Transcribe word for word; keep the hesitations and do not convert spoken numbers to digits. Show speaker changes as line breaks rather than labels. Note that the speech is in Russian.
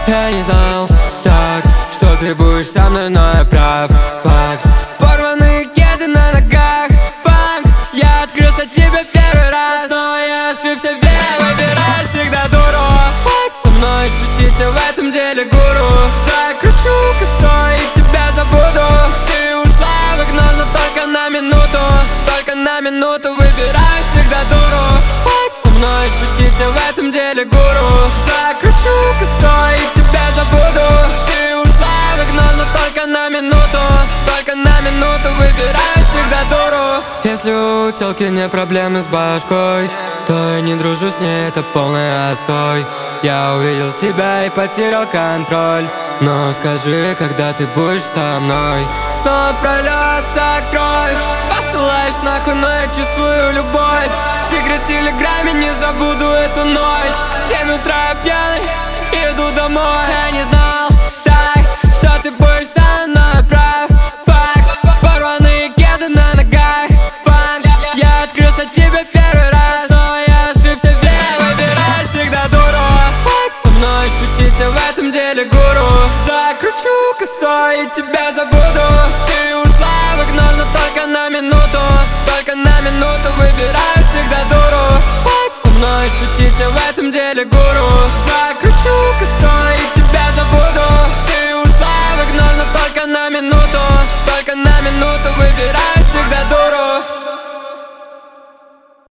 Я не знал так, что ты будешь со мной, но я прав. Факт. Порванные кеды на ногах, панк. Я открылся тебе первый раз, но я ошибся, веря, выбирай всегда дуру. Хватит со мной шутить, я в этом деле гуру. Закручу косой и тебя забуду. Ты ушла в окно, но только на минуту. Только на минуту, выбирай всегда дуру. Хватит со мной шутить, я в этом деле гуру. Закручу косой и тебя забуду. Ты ушла в окно, но только на минуту. Только на минуту, выбирай всегда дуру. Если у тёлки не проблемы с башкой, то я не дружу с ней, это полный отстой. Я увидел тебя и потерял контроль. Но скажи, когда ты будешь со мной? Снова прольется кровь. Посылаешь нахуй, но я чувствую любовь. В секрет телеграме не забуду эту ночь. В семь утра я пьяный, иду домой. Я не знал так, что ты будешь